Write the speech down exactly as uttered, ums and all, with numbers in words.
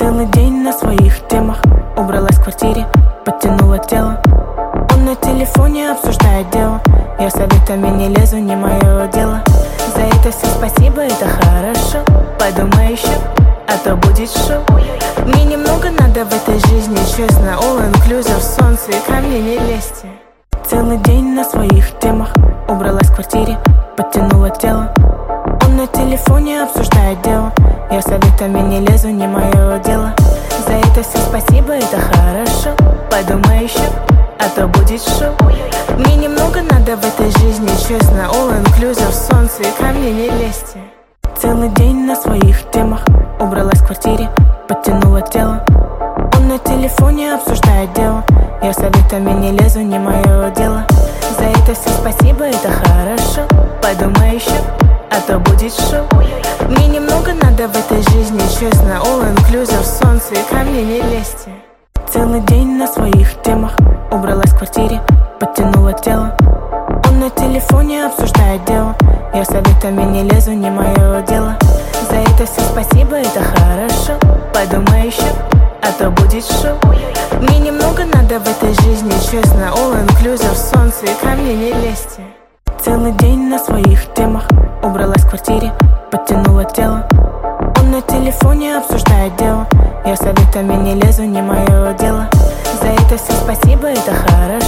Целый день на своих темах, убралась в квартире, подтянула тело. Он на телефоне обсуждает дело, я советами не лезу, не мое дело. За это все спасибо, это хорошо. Подумай еще, а то будет шоу. Мне немного надо в этой жизни, честно. All inclusive, солнце и ко мне не лезьте. Целый день на своих темах, убралась в квартире, подтянула тело. Он на телефоне обсуждает дело, я советами не лезу, не мое дело. За это все спасибо, это хорошо. Подумай еще, а то будет шоу. Мне немного надо в этой жизни, честно. All inclusive, солнце и ко мне не лезьте. Целый день на своих темах, убралась в квартире, подтянула тело. Он на телефоне обсуждает дело, я советами не лезу, не мое дело. За это все спасибо, это хорошо. Подумай еще, а то будет шоу. Мне немного надо в этой жизни, честно. All inclusive, солнце и ко мне не лезьте. Целый день на своих темах, убралась в квартире, подтянула тело. Он на телефоне обсуждает дело, я советами не лезу, не мое дело. За это все спасибо, это хорошо. Подумай еще, а то будет шоу. Мне немного надо в этой жизни, честно. All inclusive, солнце и ко мне не лезьте. Целый день на своих темах, убралась в квартире, подтянула тело. Он на телефоне обсуждает дело, я советами не лезу, не мое дело. За это все спасибо, это хорошо.